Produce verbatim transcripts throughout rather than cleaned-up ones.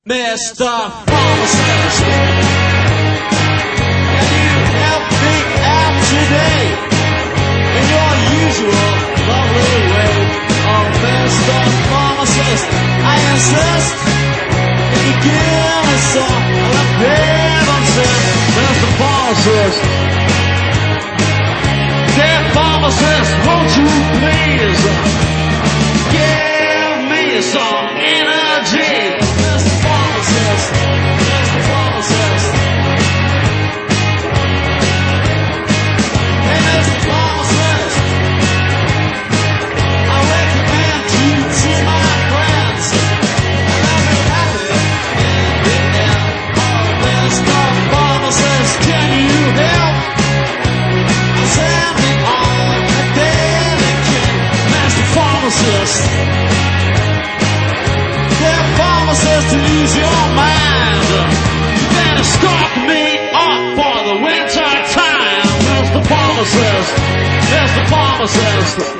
Mister Pharmacist, can you help me out today in your usual lovely way? Oh, Mister Pharmacist, I insist, can you give me some of the Pepsi? Mister Pharmacist, dear Pharmacist, won't you please give me some energy? To lose your mind, you better stock me up for the winter time. Mister Pharmacist, Mister Pharmacist.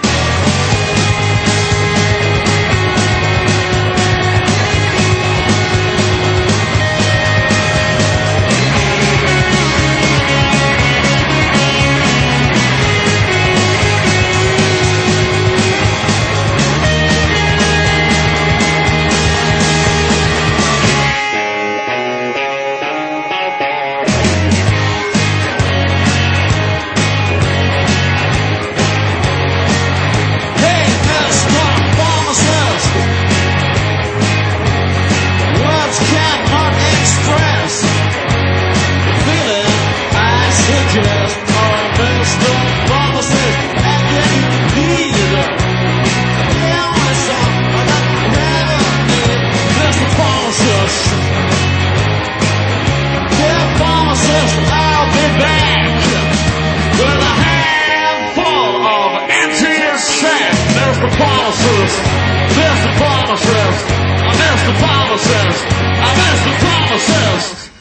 Mister Pharmacist, Mister Pharmacist, Mister Pharmacist.